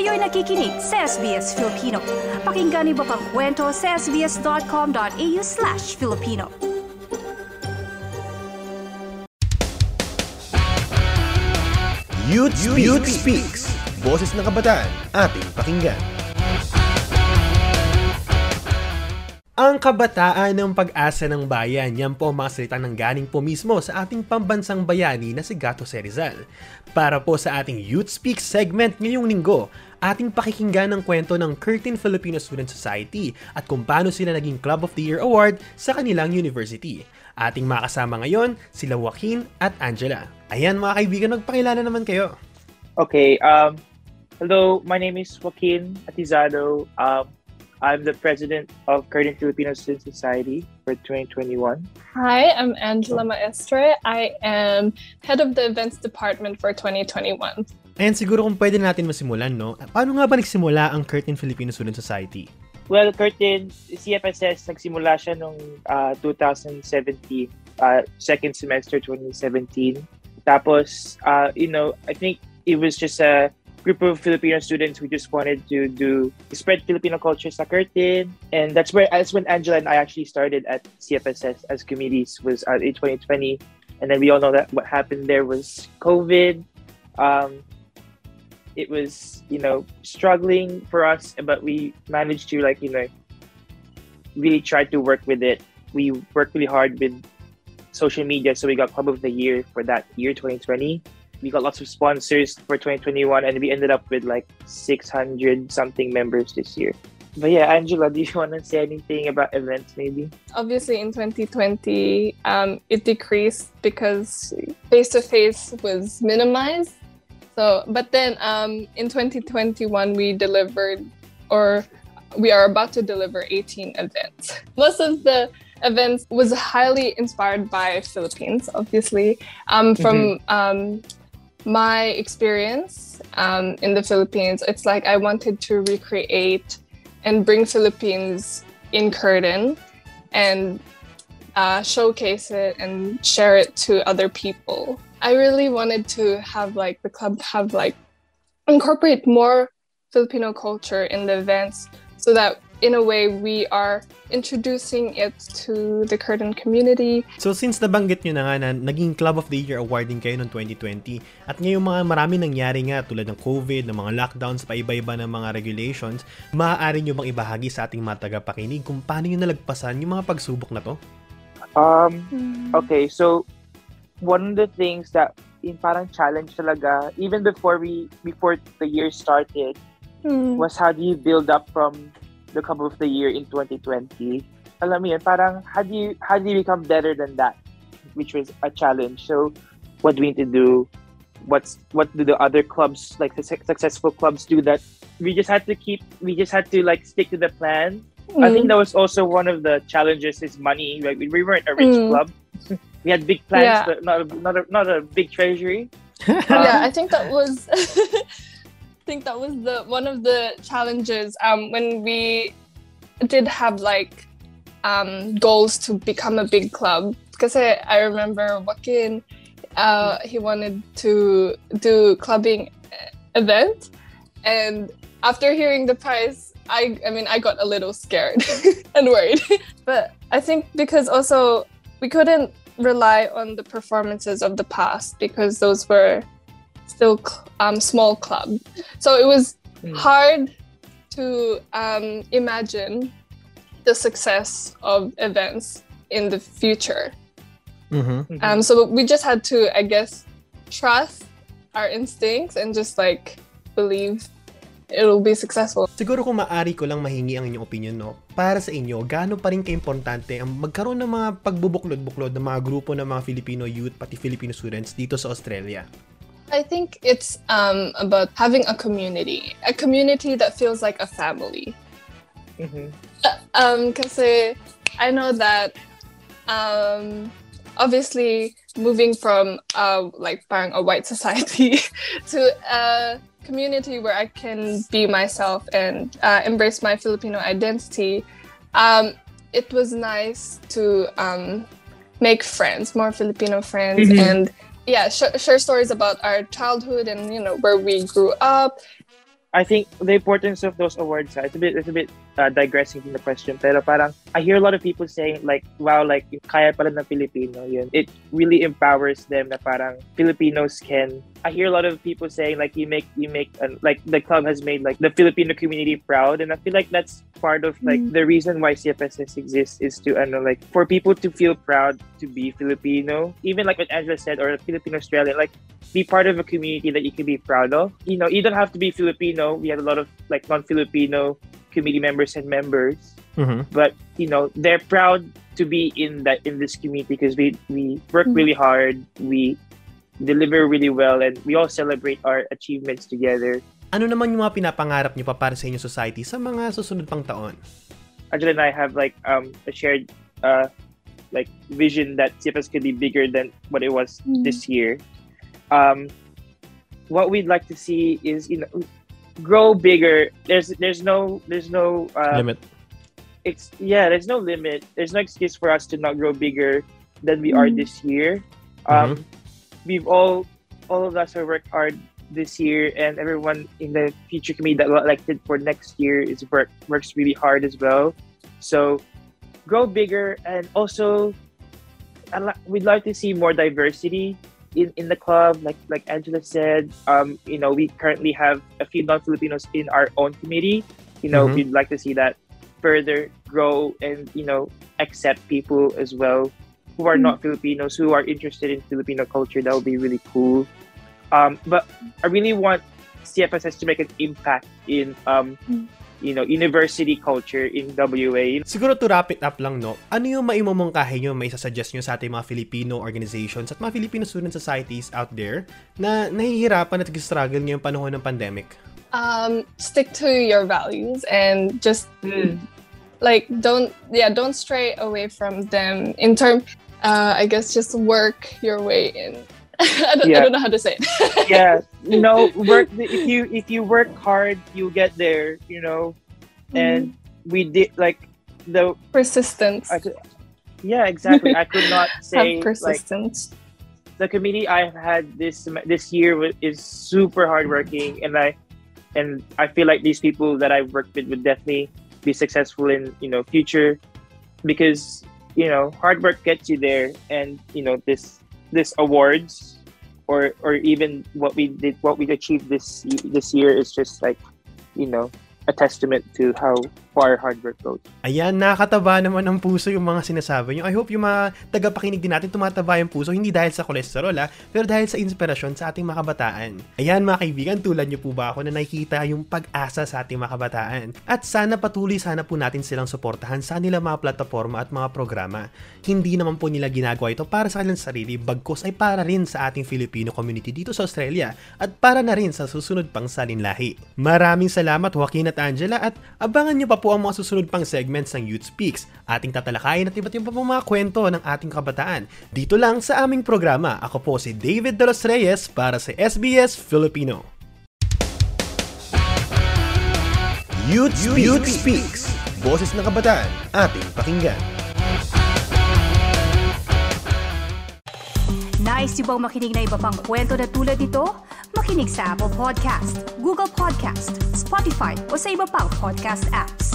Kayo'y nakikinig sa SBS Filipino. Pakinggan niyo pa ang kwento sa sbs.com.au/Filipino. Youth Speaks. Boses ng kabataan ating pakinggan. Ang kabataan ng pag-asa ng bayan, yan po ang mga salita ng galing po mismo sa ating pambansang bayani na si Gato C. Rizal. Para po sa ating Youth Speaks segment ngayong linggo, ating pakikinggan ang kwento ng Curtin Filipino Student Society at kung paano sila naging Club of the Year Award sa kanilang university. Ating makasama ngayon, sila Joaquin at Angela. Ayan mga kaibigan, magpakilala naman kayo. Okay, hello, my name is Joaquin Atizado. I'm the president of Curtin Filipino Student Society for 2021. Hi, I'm Angela Maestre. I am head of the events department for 2021. Ayan, siguro kung pwede natin masimulan, no? Paano nga ba nagsimula ang Curtin Filipino Student Society? Well, Curtin, CFSS, nagsimula siya noong 2017, second semester 2017. Tapos, I think it was just a group of Filipino students who just wanted to spread Filipino culture sa Curtin, and that's when Angela and I actually started at CFSS as committees was in 2020, and then we all know that what happened there was COVID. It was struggling for us, but we managed to really try to work with it. We worked really hard with social media, so we got Club of the Year for that year 2020. We got lots of sponsors for 2021, and we ended up with 600 something members this year. But yeah, Angela, do you want to say anything about events maybe? Obviously in 2020, it decreased because face-to-face was minimized. So, but then in 2021, we delivered, or we are about to deliver 18 events. Most of the events was highly inspired by Philippines, obviously. From my experience in the Philippines, it's like I wanted to recreate and bring Philippines in Curtin and showcase it and share it to other people. I really wanted to have the club have incorporate more Filipino culture in the events, so that in a way we are introducing it to the Curtin community. So since nabanggit nyo na nga na naging Club of the Year awarding kayo noong 2020 at ngayon marami nangyari nga tulad ng COVID, ng mga lockdowns, paiba-iba ng mga regulations, maaari nyo bang ibahagi sa ating mga tagapakinig kung paano nyo nalagpasan yung mga pagsubok na to? Okay, so one of the things that parang challenge talaga even before the year started was how do you build up from the Club of the Year in 2020. Alam mo yun, parang how do you become better than that, which was a challenge. So what do we need to do? What do the other clubs, like the successful clubs, do? That we just had to stick to the plan. I think that was also one of the challenges is money. Like we weren't a rich club. We had big plans, but not a big treasury. Yeah, I think that was one of the challenges when we did have goals to become a big club. Because I remember Joaquin, he wanted to do clubbing event, and after hearing the price, I got a little scared and worried. But I think because also we couldn't rely on the performances of the past, because those were still small club, so it was hard to imagine the success of events in the future. So we just had to, I guess, trust our instincts and just believe it'll be successful. Siguro kung maaari ko lang mahingi ang inyong opinion, no? Para sa inyo, gaano pa rin kaimportante ang magkaroon ng mga pagbubuklod-buklod ng mga grupo ng mga Filipino youth, pati Filipino students dito sa Australia? I think it's about having a community that feels like a family. Kasi I know that obviously moving from parang a white society to a community where I can be myself and embrace my Filipino identity, it was nice to make friends, more Filipino friends, and share stories about our childhood and where we grew up. I think the importance of those awards, it's a bit digressing from the question, pero parang I hear a lot of people saying like, wow, like kaya pala ng Pilipino yun. It really empowers them na parang Filipinos can. I hear a lot of people saying like you make like the club has made like the Filipino community proud, and I feel like that's part of like the reason why CFSS exists is to like for people to feel proud to be Filipino, even like what Angela said, or a Filipino Australian, like be part of a community that you can be proud of. You know, you don't have to be Filipino. We have a lot of like non-Filipino community members and members, but you know they're proud to be in this community because we work really hard, we deliver really well, and we all celebrate our achievements together. Ano naman yung mga pinapangarap niyo pa para sa inyong society sa mga susunod pang taon? Angela and I have like a shared like vision that CFS could be bigger than what it was this year. What we'd like to see is, you know, grow bigger. There's no Limit. There's no limit. There's no excuse for us to not grow bigger than we are this year. We've all of us have worked hard this year, and everyone in the future committee that got elected for next year works really hard as well. So grow bigger, and also we'd like to see more diversity in the club. Like Angela said, you know, we currently have a few non-Filipinos in our own committee. You know, we'd like to see that further grow, and you know, accept people as well who are not Filipinos, who are interested in Filipino culture. That would be really cool. But I really want CFSS to make an impact in you know, university culture in WA. Siguro to wrap it up lang, no, ano yung maimumungkahi nyo, may isasuggest nyo sa ating mga Filipino organizations at mga Filipino student societies out there na nahihirapan at nag-struggle ngayong panahon ng pandemic? Stick to your values and just like don't stray away from them. In term, I guess just work your way in. I don't know how to say it. Yeah, you know, if you work hard, you get there. You know, and we did like the persistence. Yeah, exactly. I could not say have persistence. Like, the committee I've had this year is super hardworking, and I feel like these people that I've worked with would definitely be successful in, you know, future, because you know hard work gets you there, and you know this awards or even what we achieved this year is just like, you know, a testament to how far hard work goes. Ayan, nakakataba naman ng puso yung mga sinasabi nyo. I hope yung mga tagapakinig din natin tumataba yung puso, hindi dahil sa kolesterol pero dahil sa inspirasyon sa ating mga kabataan. Ayan mga kaibigan, tulad nyo po ba ako na nakikita yung pag-asa sa ating mga kabataan? At sana patuloy po natin silang suportahan sa nila mga plataforma at mga programa. Hindi naman po nila ginagawa ito para sa kanilang sarili, bagkus ay para rin sa ating Filipino community dito sa Australia at para na rin sa susunod pang salinlahi. Maraming salamat Joaquin at Angela, at abangan nyo pa po ang mga susunod pang segments ng Youth Speaks. Ating tatalakayin at iba't iba pang mga kwento ng ating kabataan dito lang sa aming programa. Ako po si David De Los Reyes para sa SBS Filipino. Youth Speaks. Boses ng kabataan, ating pakinggan. Nice yung bang makinig na iba pang kwento na tulad ito? Makinig sa Apple Podcast, Google Podcast, Spotify o sa iba pang podcast apps.